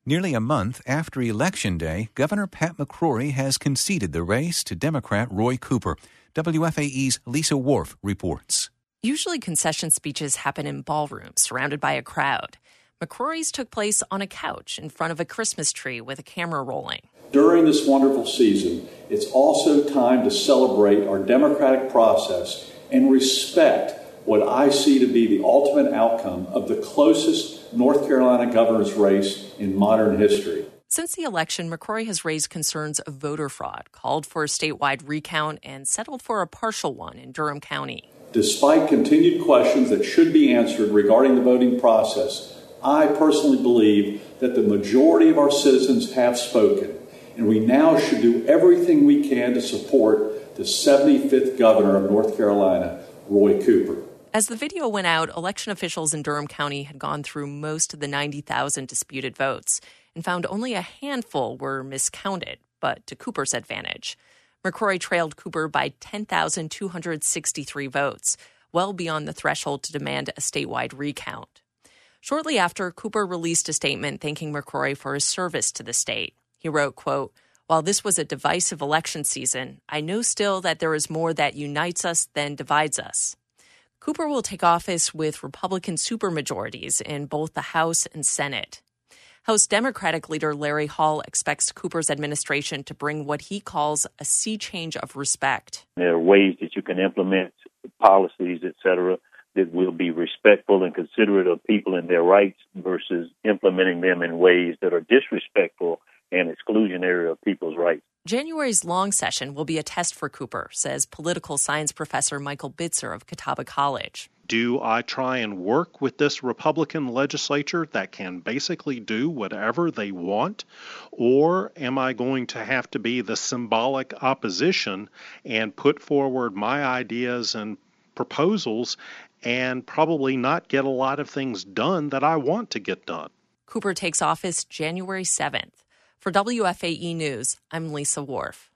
Nearly a month after Election Day, Governor Pat McCrory has conceded the race to Democrat Roy Cooper. WFAE's Lisa Worf reports. Usually concession speeches happen in ballrooms surrounded by a crowd. McCrory's took place on a couch in front of a Christmas tree with a camera rolling. During this wonderful season, it's also time to celebrate our democratic process and respect what I see to be the ultimate outcome of the closest North Carolina governor's race in modern history. Since the election, McCrory has raised concerns of voter fraud, called for a statewide recount, and settled for a partial one in Durham County. Despite continued questions that should be answered regarding the voting process, I personally believe that the majority of our citizens have spoken, and we now should do everything we can to support the 75th governor of North Carolina, Roy Cooper. As the video went out, election officials in Durham County had gone through most of the 90,000 disputed votes and found only a handful were miscounted, but to Cooper's advantage. McCrory trailed Cooper by 10,263 votes, well beyond the threshold to demand a statewide recount. Shortly after, Cooper released a statement thanking McCrory for his service to the state. He wrote, quote, "While this was a divisive election season, I know still that there is more that unites us than divides us." Cooper will take office with Republican supermajorities in both the House and Senate. House Democratic leader Larry Hall expects Cooper's administration to bring what he calls a sea change of respect. There are ways that you can implement policies, et cetera, that will be respectful and considerate of people and their rights versus implementing them in ways that are disrespectful and exclusionary of people's rights. January's long session will be a test for Cooper, says political science professor Michael Bitzer of Catawba College. Do I try and work with this Republican legislature that can basically do whatever they want? Or am I going to have to be the symbolic opposition and put forward my ideas and proposals and probably not get a lot of things done that I want to get done? Cooper takes office January 7th. For WFAE News, I'm Lisa Worf.